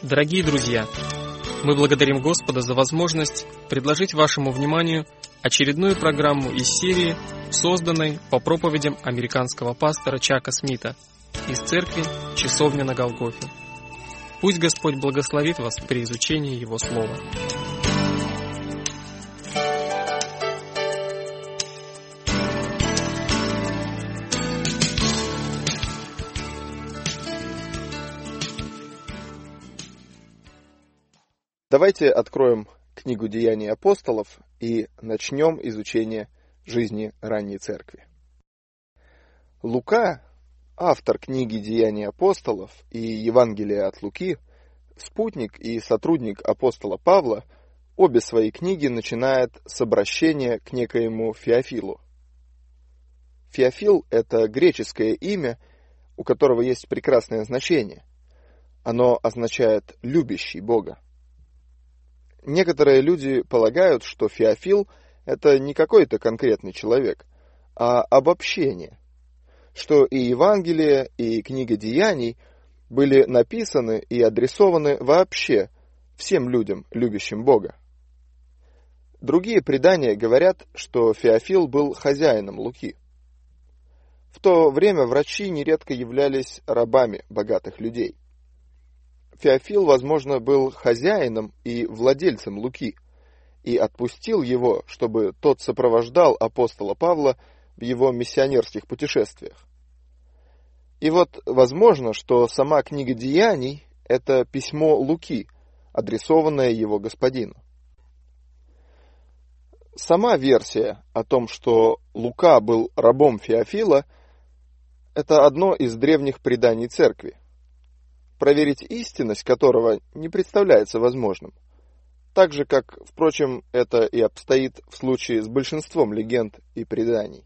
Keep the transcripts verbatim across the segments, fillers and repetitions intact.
Дорогие друзья, мы благодарим Господа за возможность предложить вашему вниманию очередную программу из серии, созданной по проповедям американского пастора Чака Смита из церкви «Часовня на Голгофе». Пусть Господь благословит вас при изучении Его Слова. Давайте откроем книгу «Деяний апостолов» и начнем изучение жизни ранней церкви. Лука, автор книги «Деяний апостолов» и Евангелия от Луки, спутник и сотрудник апостола Павла, обе свои книги начинает с обращения к некоему Феофилу. Феофил – это греческое имя, у которого есть прекрасное значение. Оно означает «любящий Бога». Некоторые люди полагают, что Феофил – это не какой-то конкретный человек, а обобщение, что и Евангелие, и книга Деяний были написаны и адресованы вообще всем людям, любящим Бога. Другие предания говорят, что Феофил был хозяином Луки. В то время врачи нередко являлись рабами богатых людей. Феофил, возможно, был хозяином и владельцем Луки и отпустил его, чтобы тот сопровождал апостола Павла в его миссионерских путешествиях. И вот возможно, что сама книга Деяний – это письмо Луки, адресованное его господину. Сама версия о том, что Лука был рабом Феофила, это одно из древних преданий церкви, проверить истинность которого не представляется возможным, так же, как, впрочем, это и обстоит в случае с большинством легенд и преданий.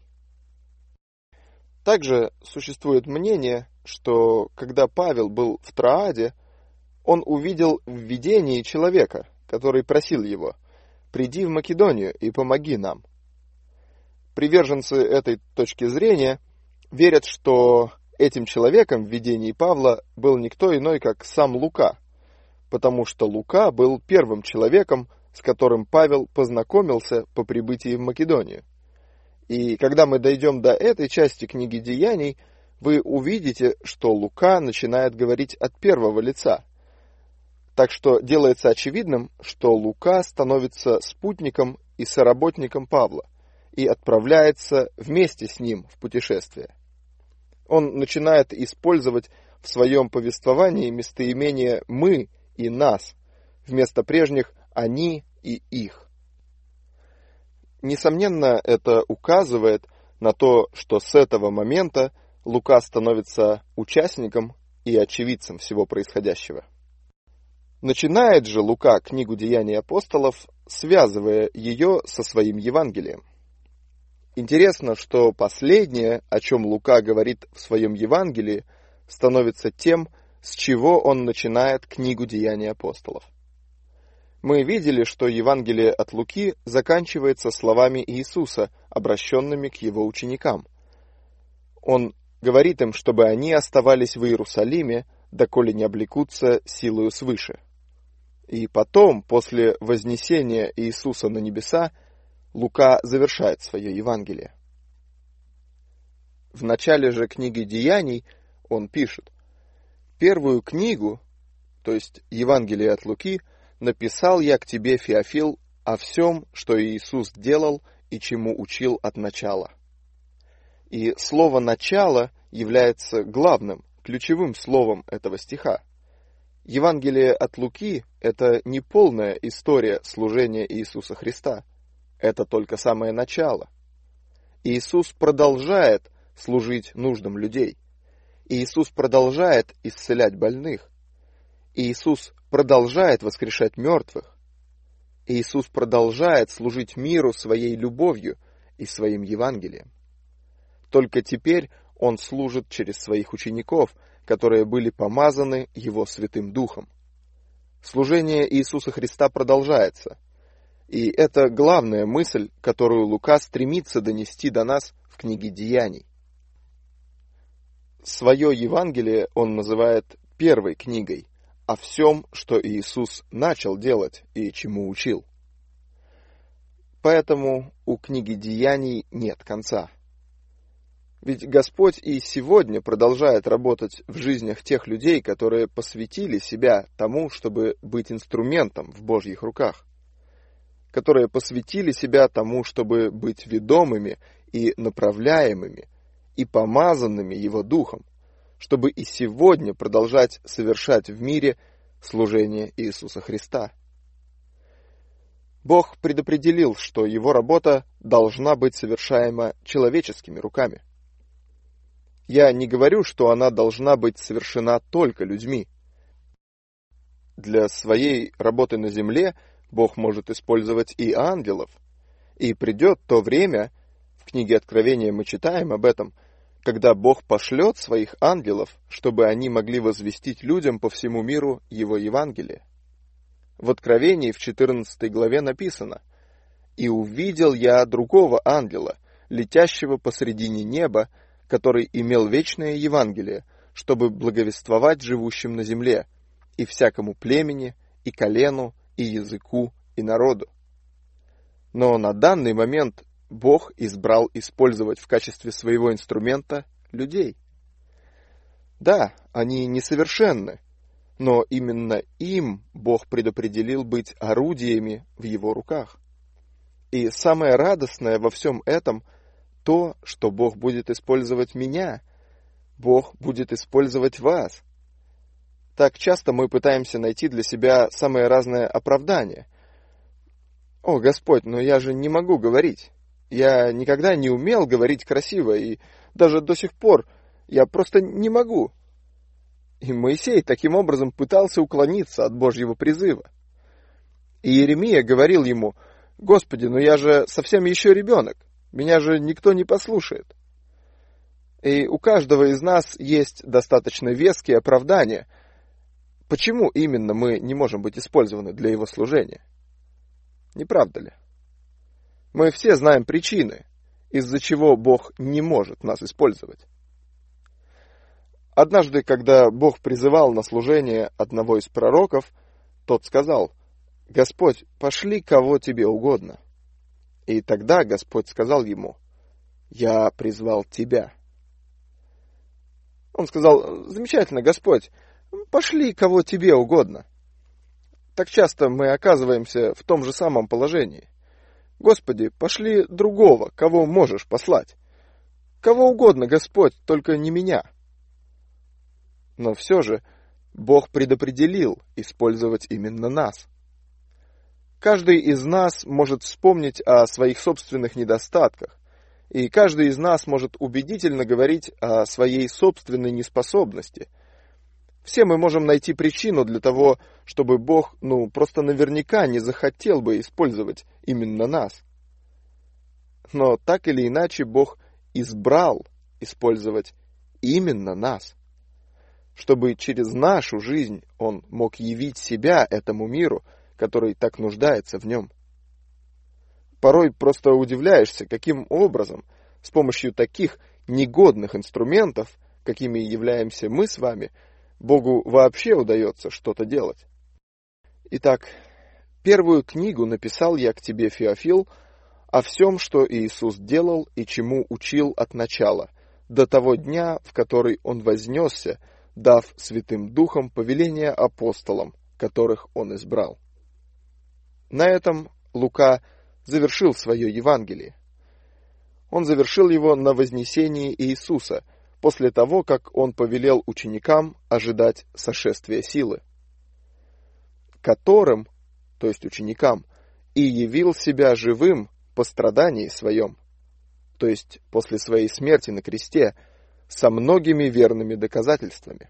Также существует мнение, что когда Павел был в Троаде, он увидел в видении человека, который просил его: «Приди в Македонию и помоги нам». Приверженцы этой точки зрения верят, что этим человеком в видении Павла был никто иной, как сам Лука, потому что Лука был первым человеком, с которым Павел познакомился по прибытии в Македонию. И когда мы дойдем до этой части книги Деяний, вы увидите, что Лука начинает говорить от первого лица. Так что делается очевидным, что Лука становится спутником и соработником Павла и отправляется вместе с ним в путешествие. Он начинает использовать в своем повествовании местоимения «мы» и «нас» вместо прежних «они» и «их». Несомненно, это указывает на то, что с этого момента Лука становится участником и очевидцем всего происходящего. Начинает же Лука книгу «Деяний апостолов», связывая ее со своим Евангелием. Интересно, что последнее, о чем Лука говорит в своем Евангелии, становится тем, с чего он начинает книгу «Деяний апостолов». Мы видели, что Евангелие от Луки заканчивается словами Иисуса, обращенными к его ученикам. Он говорит им, чтобы они оставались в Иерусалиме, доколе не облекутся силою свыше. И потом, после вознесения Иисуса на небеса, Лука завершает свое Евангелие. В начале же книги Деяний он пишет: «Первую книгу, то есть Евангелие от Луки, написал я к тебе, Феофил, о всем, что Иисус делал и чему учил от начала». И слово «начало» является главным, ключевым словом этого стиха. Евангелие от Луки – это не полная история служения Иисуса Христа. Это только самое начало. Иисус продолжает служить нуждам людей. Иисус продолжает исцелять больных. Иисус продолжает воскрешать мертвых. Иисус продолжает служить миру своей любовью и своим Евангелием. Только теперь Он служит через своих учеников, которые были помазаны Его Святым Духом. Служение Иисуса Христа продолжается. И это главная мысль, которую Лука стремится донести до нас в книге Деяний. Свое Евангелие он называет первой книгой, о всем, что Иисус начал делать и чему учил. Поэтому у книги Деяний нет конца. Ведь Господь и сегодня продолжает работать в жизнях тех людей, которые посвятили себя тому, чтобы быть инструментом в Божьих руках, которые посвятили себя тому, чтобы быть ведомыми и направляемыми, и помазанными Его Духом, чтобы и сегодня продолжать совершать в мире служение Иисуса Христа. Бог предопределил, что Его работа должна быть совершаема человеческими руками. Я не говорю, что она должна быть совершена только людьми. Для своей работы на земле Бог может использовать и ангелов. И придет то время, в книге Откровения мы читаем об этом, когда Бог пошлет своих ангелов, чтобы они могли возвестить людям по всему миру Его Евангелие. В Откровении в четырнадцатой главе написано: «И увидел я другого ангела, летящего посредине неба, который имел вечное Евангелие, чтобы благовествовать живущим на земле, и всякому племени, и колену, и языку, и народу». Но на данный момент Бог избрал использовать в качестве своего инструмента людей. Да, они несовершенны, но именно им Бог предопределил быть орудиями в Его руках. И самое радостное во всем этом то, что Бог будет использовать меня, Бог будет использовать вас. Так часто мы пытаемся найти для себя самое разное оправдание. «О, Господь, но я же не могу говорить. Я никогда не умел говорить красиво, и даже до сих пор я просто не могу». И Моисей таким образом пытался уклониться от Божьего призыва. И Иеремия говорил ему: «Господи, ну я же совсем еще ребенок. Меня же никто не послушает». И у каждого из нас есть достаточно веские оправдания, почему именно мы не можем быть использованы для Его служения. Не правда ли? Мы все знаем причины, из-за чего Бог не может нас использовать. Однажды, когда Бог призывал на служение одного из пророков, тот сказал: «Господь, пошли кого тебе угодно». И тогда Господь сказал ему: «Я призвал тебя». Он сказал: «Замечательно, Господь, пошли кого тебе угодно». Так часто мы оказываемся в том же самом положении. «Господи, пошли другого, кого можешь послать. Кого угодно, Господь, только не меня». Но все же Бог предопределил использовать именно нас. Каждый из нас может вспомнить о своих собственных недостатках, и каждый из нас может убедительно говорить о своей собственной неспособности. Все мы можем найти причину для того, чтобы Бог, ну, просто наверняка не захотел бы использовать именно нас. Но так или иначе Бог избрал использовать именно нас, чтобы через нашу жизнь Он мог явить себя этому миру, который так нуждается в нем. Порой просто удивляешься, каким образом с помощью таких негодных инструментов, какими являемся мы с вами, Богу вообще удается что-то делать. Итак, первую книгу написал я к тебе, Феофил, о всем, что Иисус делал и чему учил от начала, до того дня, в который Он вознесся, дав Святым Духом повеление апостолам, которых Он избрал. На этом Лука завершил свое Евангелие. Он завершил его на вознесении Иисуса, после того, как Он повелел ученикам ожидать сошествия силы, которым, то есть ученикам, и явил себя живым по страдании своем, то есть после своей смерти на кресте, со многими верными доказательствами.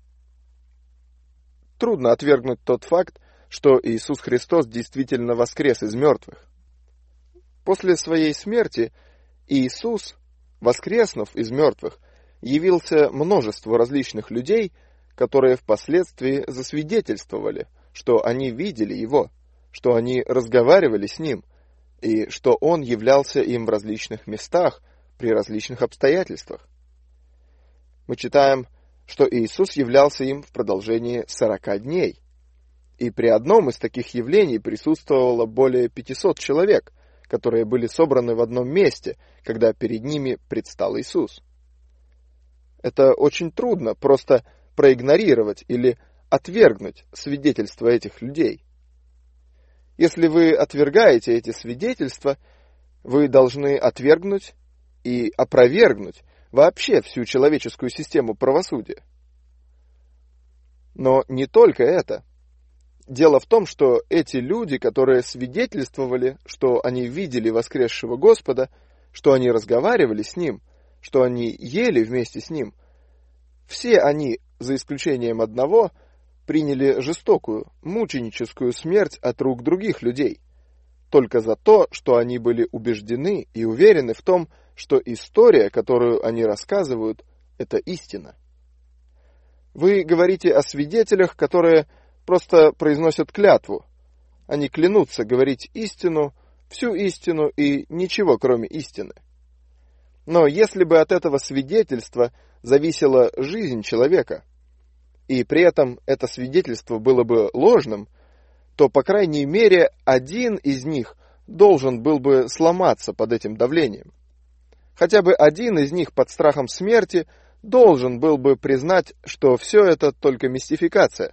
Трудно отвергнуть тот факт, что Иисус Христос действительно воскрес из мертвых. После своей смерти Иисус, воскреснув из мертвых, явился множеству различных людей, которые впоследствии засвидетельствовали, что они видели Его, что они разговаривали с Ним, и что Он являлся им в различных местах, при различных обстоятельствах. Мы читаем, что Иисус являлся им в продолжении сорока дней. И при одном из таких явлений присутствовало более пятисот человек, которые были собраны в одном месте, когда перед ними предстал Иисус. Это очень трудно просто проигнорировать или отвергнуть свидетельства этих людей. Если вы отвергаете эти свидетельства, вы должны отвергнуть и опровергнуть вообще всю человеческую систему правосудия. Но не только это. Дело в том, что эти люди, которые свидетельствовали, что они видели воскресшего Господа, что они разговаривали с Ним, что они ели вместе с Ним, все они, за исключением одного, приняли жестокую, мученическую смерть от рук других людей, только за то, что они были убеждены и уверены в том, что история, которую они рассказывают, это истина. Вы говорите о свидетелях, которые просто произносят клятву. Они клянутся говорить истину, всю истину и ничего, кроме истины. Но если бы от этого свидетельства зависела жизнь человека, и при этом это свидетельство было бы ложным, то, по крайней мере, один из них должен был бы сломаться под этим давлением. Хотя бы один из них под страхом смерти должен был бы признать, что все это только мистификация.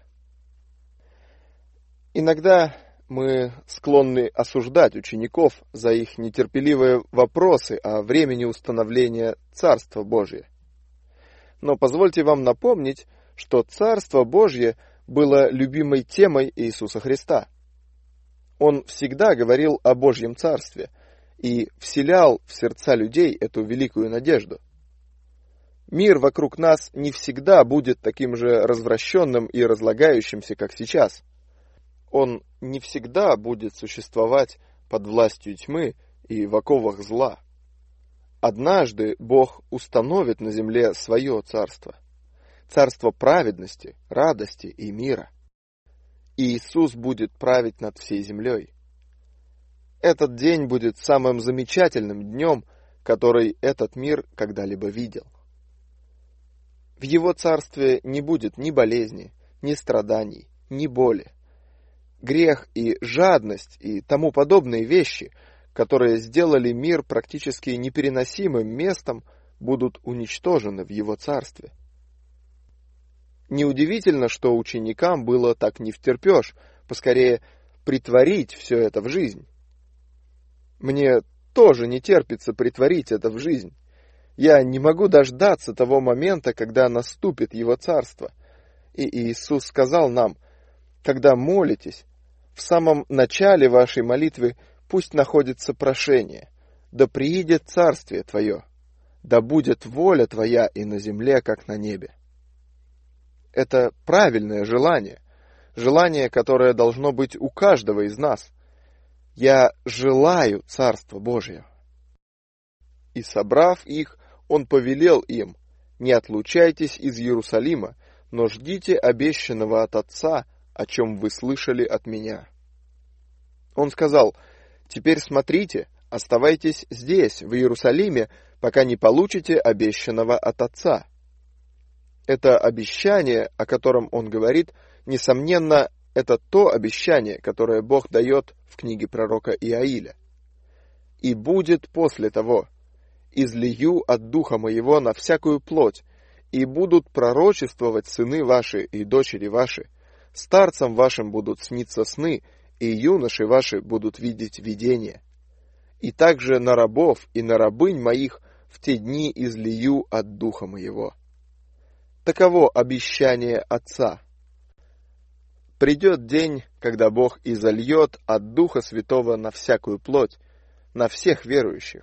Иногда мы склонны осуждать учеников за их нетерпеливые вопросы о времени установления Царства Божия. Но позвольте вам напомнить, что Царство Божье было любимой темой Иисуса Христа. Он всегда говорил о Божьем Царстве и вселял в сердца людей эту великую надежду. Мир вокруг нас не всегда будет таким же развращенным и разлагающимся, как сейчас. Он не всегда будет существовать под властью тьмы и в оковах зла. Однажды Бог установит на земле свое царство. Царство праведности, радости и мира. И Иисус будет править над всей землей. Этот день будет самым замечательным днем, который этот мир когда-либо видел. В Его царстве не будет ни болезни, ни страданий, ни боли. Грех и жадность и тому подобные вещи, которые сделали мир практически непереносимым местом, будут уничтожены в Его царстве. Неудивительно, что ученикам было так невтерпеж поскорее притворить все это в жизнь. Мне тоже не терпится притворить это в жизнь. Я не могу дождаться того момента, когда наступит Его царство. И Иисус сказал нам: когда молитесь, в самом начале вашей молитвы пусть находится прошение: да приидет царствие Твое, да будет воля Твоя и на земле, как на небе. Это правильное желание, желание, которое должно быть у каждого из нас. Я желаю Царства Божия. И, собрав их, Он повелел им: не отлучайтесь из Иерусалима, но ждите обещанного от Отца, о чем вы слышали от меня. Он сказал: теперь смотрите, оставайтесь здесь, в Иерусалиме, пока не получите обещанного от Отца. Это обещание, о котором он говорит, несомненно, это то обещание, которое Бог дает в книге пророка Иаиля. «И будет после того: излию от Духа Моего на всякую плоть, и будут пророчествовать сыны ваши и дочери ваши, старцам вашим будут сниться сны, и юноши ваши будут видеть видения. И также на рабов и на рабынь моих в те дни излию от Духа Моего». Таково обещание Отца. Придет день, когда Бог изольет от Духа Святого на всякую плоть, на всех верующих.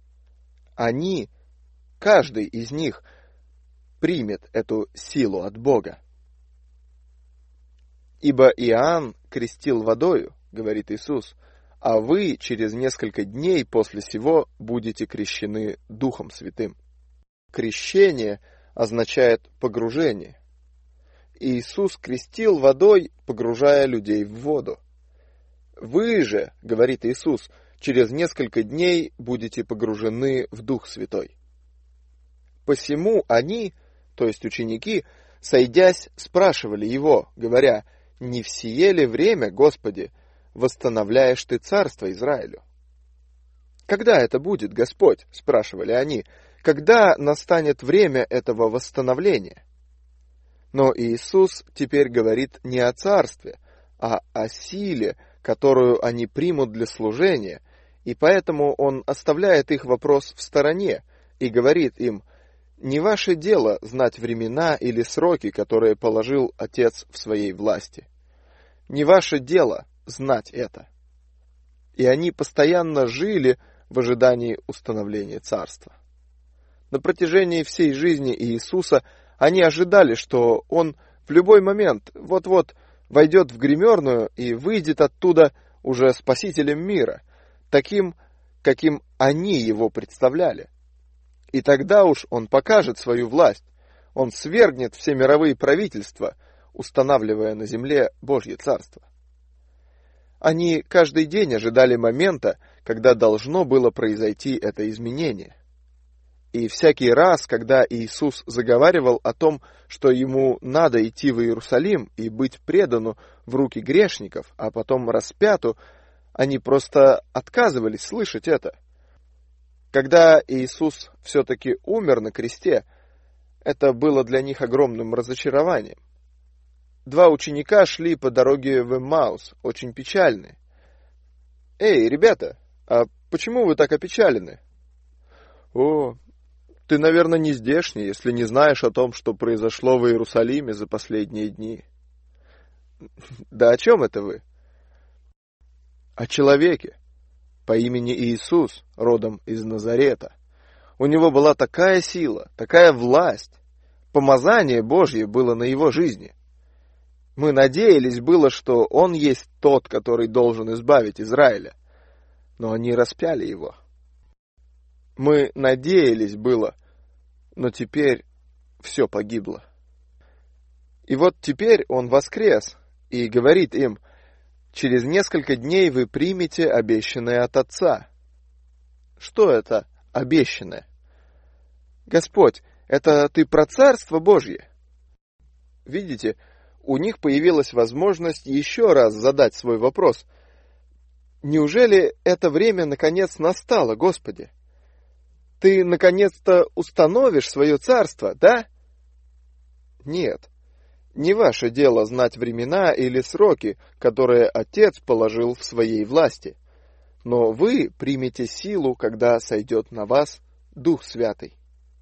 Они, каждый из них, примет эту силу от Бога. «Ибо Иоанн крестил водою, — говорит Иисус, — а вы через несколько дней после сего будете крещены Духом Святым». Крещение означает погружение. Иисус крестил водой, погружая людей в воду. Вы же, говорит Иисус, через несколько дней будете погружены в Дух Святой. Посему они, то есть ученики, сойдясь, спрашивали его, говоря: «Не в сие ли время, Господи, восстановляешь ты царство Израилю?» «Когда это будет, Господь?» — спрашивали они. «Когда настанет время этого восстановления?» Но Иисус теперь говорит не о царстве, а о силе, которую они примут для служения, и поэтому Он оставляет их вопрос в стороне и говорит им: «Не ваше дело знать времена или сроки, которые положил Отец в своей власти. Не ваше дело знать это». И они постоянно жили в ожидании установления царства. На протяжении всей жизни Иисуса они ожидали, что Он в любой момент вот-вот войдет в гримерную и выйдет оттуда уже спасителем мира, таким, каким они его представляли. И тогда уж Он покажет свою власть, Он свергнет все мировые правительства, устанавливая на земле Божье Царство. Они каждый день ожидали момента, когда должно было произойти это изменение. И всякий раз, когда Иисус заговаривал о том, что Ему надо идти в Иерусалим и быть предану в руки грешников, а потом распяту, они просто отказывались слышать это. Когда Иисус все-таки умер на кресте, это было для них огромным разочарованием. Два ученика шли по дороге в Эммаус, очень печальные. «Эй, ребята, а почему вы так опечалены?» «О, ты, наверное, не здешний, если не знаешь о том, что произошло в Иерусалиме за последние дни». «Да о чем это вы?» «О человеке по имени Иисус, родом из Назарета. У него была такая сила, такая власть. Помазание Божье было на его жизни. Мы надеялись было, что он есть тот, который должен избавить Израиля. Но они распяли его. Мы надеялись было, но теперь все погибло. И вот теперь он воскрес и говорит им: через несколько дней вы примете обещанное от Отца». Что это обещанное? Господь, это ты про Царство Божье? Видите, у них появилась возможность еще раз задать свой вопрос. Неужели это время наконец настало, Господи? Ты наконец-то установишь свое царство, да? Нет, не ваше дело знать времена или сроки, которые Отец положил в своей власти. Но вы примете силу, когда сойдет на вас Дух Святый.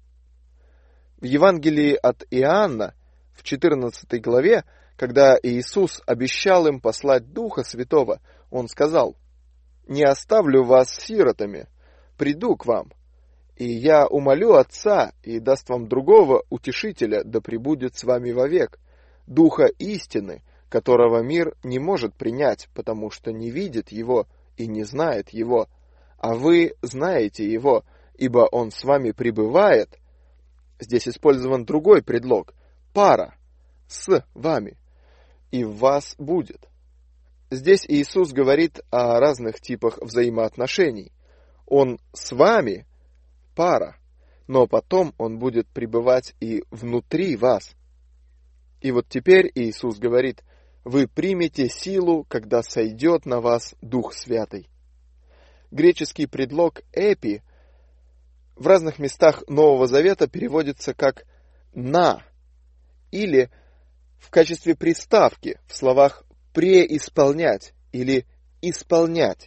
В Евангелии от Иоанна, в четырнадцатой главе, когда Иисус обещал им послать Духа Святого, Он сказал: «Не оставлю вас сиротами, приду к вам, и я умолю Отца, и даст вам другого утешителя, да пребудет с вами вовек, Духа истины, которого мир не может принять, потому что не видит Его и не знает Его, а вы знаете Его, ибо Он с вами пребывает». Здесь использован другой предлог – пара, с вами, и в вас будет. Здесь Иисус говорит о разных типах взаимоотношений. Он с вами – пара, но потом Он будет пребывать и внутри вас. И вот теперь Иисус говорит: вы примете силу, когда сойдет на вас Дух Святый. Греческий предлог «эпи» в разных местах Нового Завета переводится как «на» или в качестве приставки в словах «преисполнять» или «исполнять».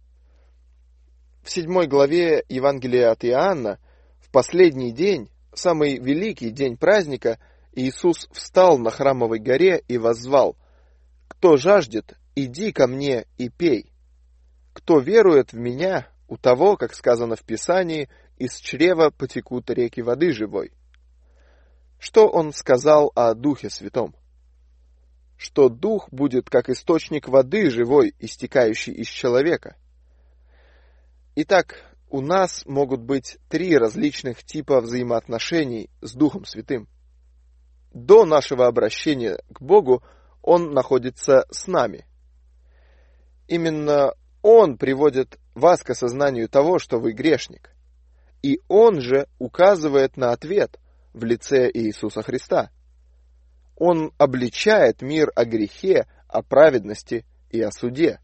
В седьмой главе Евангелия от Иоанна, в последний день, самый великий день праздника, Иисус встал на Храмовой горе и воззвал: «Кто жаждет, иди ко мне и пей. Кто верует в Меня, у того, как сказано в Писании, из чрева потекут реки воды живой». Что Он сказал о Духе Святом? Что Дух будет как источник воды живой, истекающей из человека. Итак, у нас могут быть три различных типа взаимоотношений с Духом Святым. До нашего обращения к Богу Он находится с нами. Именно Он приводит вас к осознанию того, что вы грешник. И Он же указывает на ответ в лице Иисуса Христа. Он обличает мир о грехе, о праведности и о суде.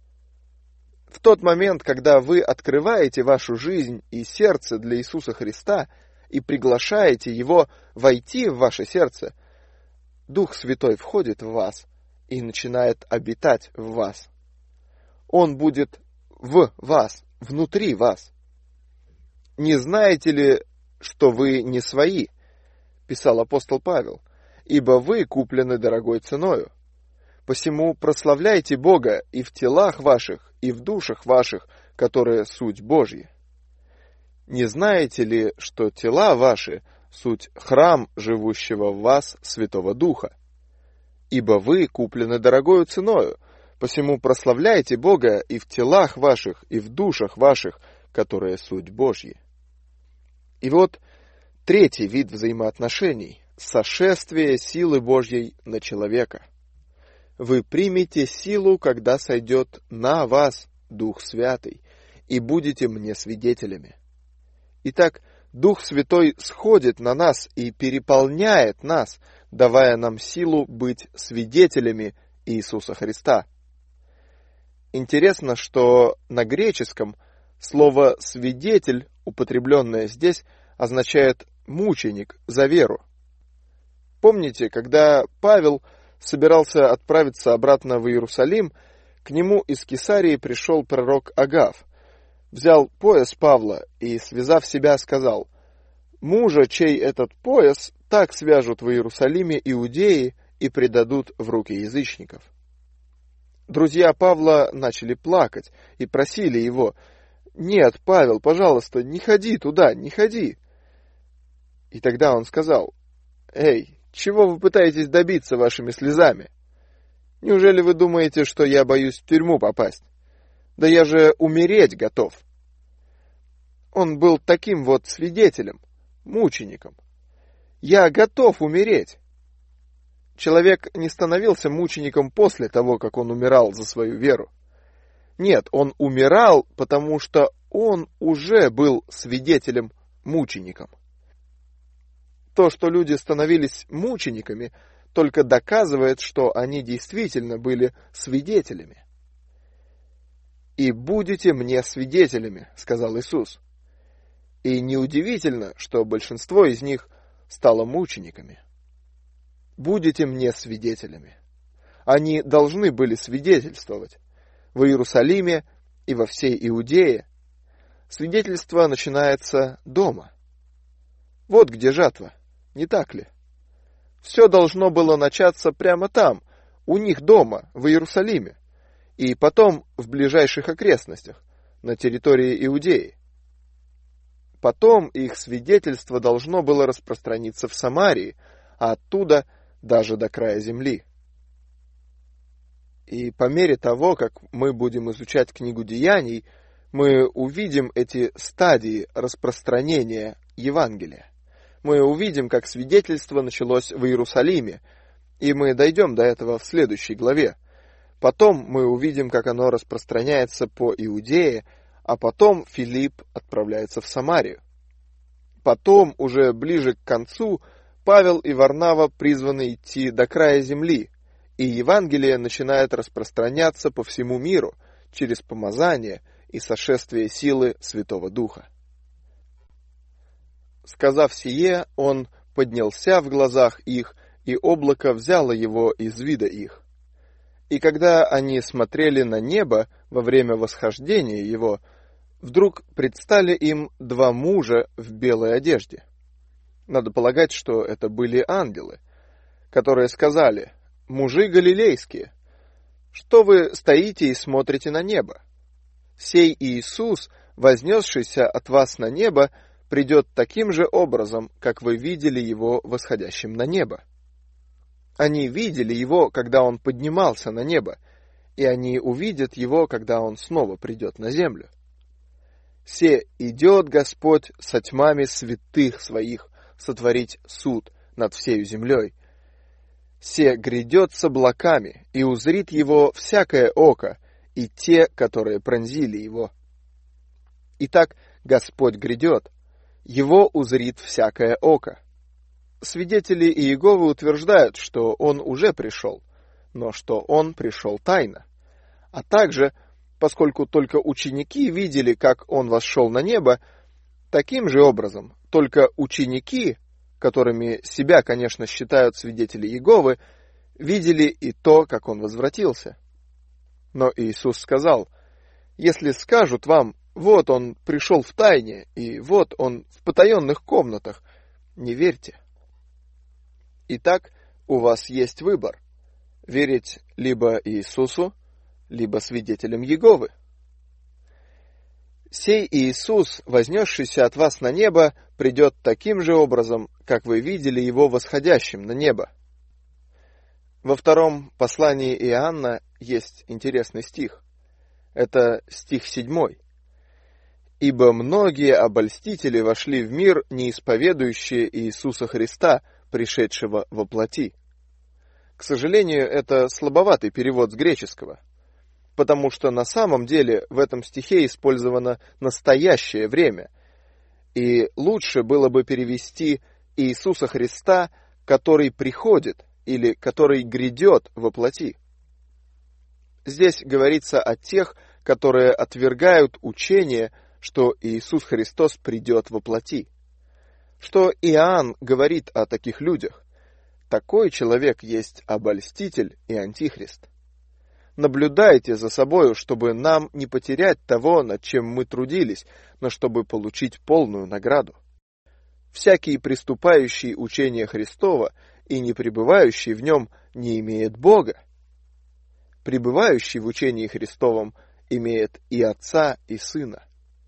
В тот момент, когда вы открываете вашу жизнь и сердце для Иисуса Христа и приглашаете Его войти в ваше сердце, Дух Святой входит в вас и начинает обитать в вас. Он будет в вас, внутри вас. «Не знаете ли, что вы не свои?» — писал апостол Павел. «Ибо вы куплены дорогой ценою. Посему прославляйте Бога и в телах ваших, и в душах ваших, которые суть Божьи. Не знаете ли, что тела ваши суть храм живущего в вас Святого Духа? Ибо вы куплены дорогою ценою, посему прославляйте Бога и в телах ваших, и в душах ваших, которые суть Божьи». И вот третий вид взаимоотношений – сошествие силы Божьей на человека. Вы примете силу, когда сойдет на вас Дух Святый, и будете мне свидетелями. Итак, Дух Святой сходит на нас и переполняет нас, давая нам силу быть свидетелями Иисуса Христа. Интересно, что на греческом слово «свидетель», употребленное здесь, означает «мученик за веру». Помните, когда Павел собирался отправиться обратно в Иерусалим, к нему из Кесарии пришел пророк Агав, взял пояс Павла и, связав себя, сказал: «Мужа, чей этот пояс, так свяжут в Иерусалиме иудеи и предадут в руки язычников». Друзья Павла начали плакать и просили его: «Нет, Павел, пожалуйста, не ходи туда, не ходи». И тогда он сказал: «Эй, чего вы пытаетесь добиться вашими слезами? Неужели вы думаете, что я боюсь в тюрьму попасть? Да я же умереть готов». Он был таким вот свидетелем, мучеником. «Я готов умереть». Человек не становился мучеником после того, как он умирал за свою веру. Нет, он умирал, потому что он уже был свидетелем, мучеником. То, что люди становились мучениками, только доказывает, что они действительно были свидетелями. «И будете мне свидетелями», — сказал Иисус. И неудивительно, что большинство из них стало мучениками. «Будете мне свидетелями». Они должны были свидетельствовать в Иерусалиме и во всей Иудее. Свидетельство начинается дома. Вот где жатва, не так ли? Все должно было начаться прямо там, у них дома, в Иерусалиме, и потом в ближайших окрестностях, на территории Иудеи. Потом их свидетельство должно было распространиться в Самарии, а оттуда даже до края земли. И по мере того, как мы будем изучать книгу Деяний, мы увидим эти стадии распространения Евангелия. Мы увидим, как свидетельство началось в Иерусалиме, и мы дойдем до этого в следующей главе. Потом мы увидим, как оно распространяется по Иудее, а потом Филипп отправляется в Самарию. Потом, уже ближе к концу, Павел и Варнава призваны идти до края земли, и Евангелие начинает распространяться по всему миру через помазание и сошествие силы Святого Духа. Сказав сие, он поднялся в глазах их, и облако взяло его из вида их. И когда они смотрели на небо во время восхождения его, вдруг предстали им два мужа в белой одежде. Надо полагать, что это были ангелы, которые сказали: «Мужи галилейские, что вы стоите и смотрите на небо? Сей Иисус, вознесшийся от вас на небо, придет таким же образом, как вы видели его восходящим на небо». Они видели его, когда он поднимался на небо, и они увидят его, когда он снова придет на землю. «Се идет Господь со тьмами святых своих сотворить суд над всею землей. Се грядет с облаками, и узрит его всякое око, и те, которые пронзили его. Итак, Господь грядет, его узрит всякое око». Свидетели Иеговы утверждают, что Он уже пришел, но что Он пришел тайно. А также, поскольку только ученики видели, как Он восшел на небо, таким же образом только ученики, которыми себя, конечно, считают свидетели Иеговы, видели и то, как Он возвратился. Но Иисус сказал: «Если скажут вам, вот Он пришел в тайне, и вот Он в потаенных комнатах, не верьте». Итак, у вас есть выбор – верить либо Иисусу, либо свидетелям Иеговы. Сей Иисус, вознесшийся от вас на небо, придет таким же образом, как вы видели Его восходящим на небо. Во втором послании Иоанна есть интересный стих. Это стих седьмой. «Ибо многие обольстители вошли в мир, не исповедующие Иисуса Христа, пришедшего во плоти». К сожалению, это слабоватый перевод с греческого, потому что на самом деле в этом стихе использовано настоящее время, и лучше было бы перевести Иисуса Христа, который приходит или который грядет во плоти. Здесь говорится о тех, которые отвергают учение, что Иисус Христос придет во плоти. Что Иоанн говорит о таких людях? Такой человек есть обольститель и антихрист. Наблюдайте за собою, чтобы нам не потерять того, над чем мы трудились, но чтобы получить полную награду. Всякий, приступающий учение Христова и не пребывающий в нем, не имеет Бога. Пребывающий в учении Христовом имеет и Отца, и Сына.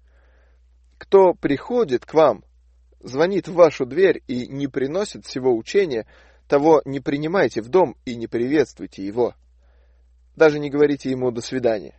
Кто приходит к вам, звонит в вашу дверь и не приносит всего учения, того не принимайте в дом и не приветствуйте его. Даже не говорите ему «до свидания».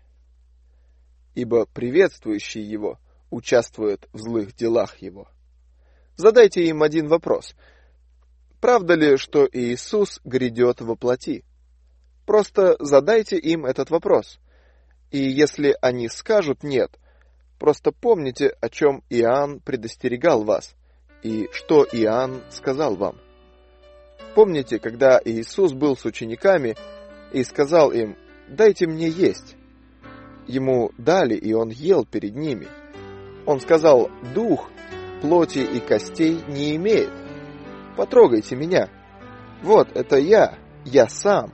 Ибо приветствующий его участвует в злых делах его. Задайте им один вопрос. Правда ли, что Иисус грядет во плоти? Просто задайте им этот вопрос. И если они скажут «нет», просто помните, о чем Иоанн предостерегал вас, и что Иоанн сказал вам. Помните, когда Иисус был с учениками и сказал им: «Дайте мне есть». Ему дали, и он ел перед ними. Он сказал: «Дух плоти и костей не имеет. Потрогайте меня. Вот это я, я сам».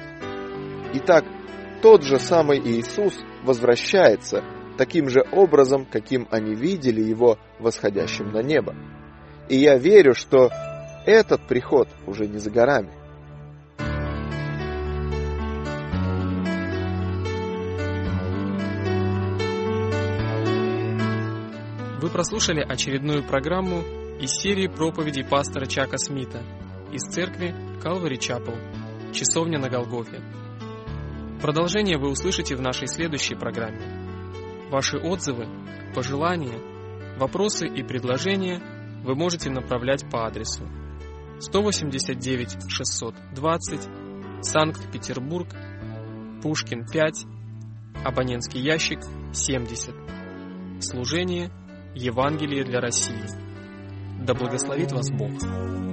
Итак, тот же самый Иисус возвращается таким же образом, каким они видели Его восходящим на небо. И я верю, что этот приход уже не за горами. Вы прослушали очередную программу из серии проповедей пастора Чака Смита из церкви Calvary Chapel, Часовня на Голгофе. Продолжение вы услышите в нашей следующей программе. Ваши отзывы, пожелания, вопросы и предложения вы можете направлять по адресу сто восемьдесят девять шестьсот двадцать, Санкт-Петербург, Пушкин пять, абонентский ящик семьдесят. Служение Евангелие для России. Да благословит вас Бог.